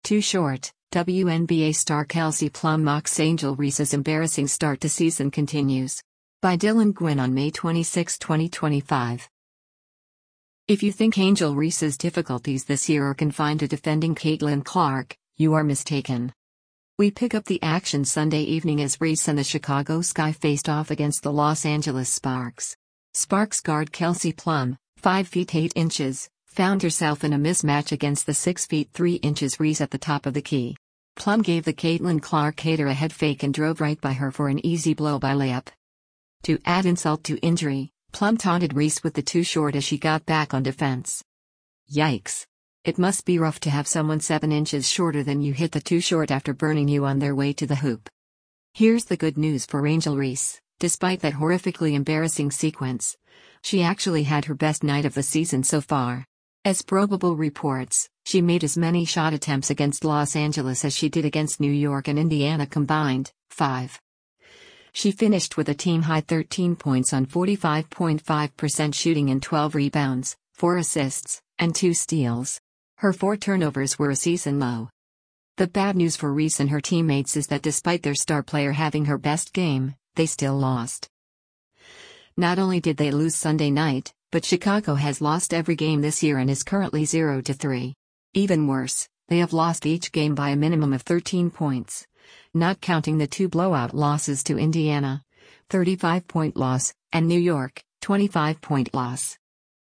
Too short. WNBA star Kelsey Plum mocks Angel Reese's embarrassing start to season continues. By Dylan Gwynn on May 26, 2025. If you think Angel Reese's difficulties this year are confined to defending Caitlin Clark, you are mistaken. We pick up the action Sunday evening as Reese and the Chicago Sky faced off against the Los Angeles Sparks. Sparks guard Kelsey Plum, 5 feet 8 inches, found herself in a mismatch against the 6 feet 3 inches Reese at the top of the key. Plum gave the Caitlin Clark hater a head fake and drove right by her for an easy blow-by layup. To add insult to injury, Plum taunted Reese with the too short as she got back on defense. Yikes. It must be rough to have someone 7 inches shorter than you hit the too short after burning you on their way to the hoop. Here's the good news for Angel Reese. Despite that horrifically embarrassing sequence, she actually had her best night of the season so far. As Probable reports, she made as many shot attempts against Los Angeles as she did against New York and Indiana combined, 5. She finished with a team-high 13 points on 45.5% shooting and 12 rebounds, 4 assists, and 2 steals. Her 4 turnovers were a season low. The bad news for Reese and her teammates is that despite their star player having her best game, they still lost. Not only did they lose Sunday night, but Chicago has lost every game this year and is currently 0-3. Even worse, they have lost each game by a minimum of 13 points. Not counting the 2 blowout losses to Indiana, 35-point loss, and New York, 25-point loss.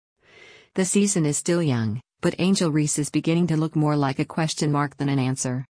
The season is still young, but Angel Reese is beginning to look more like a question mark than an answer.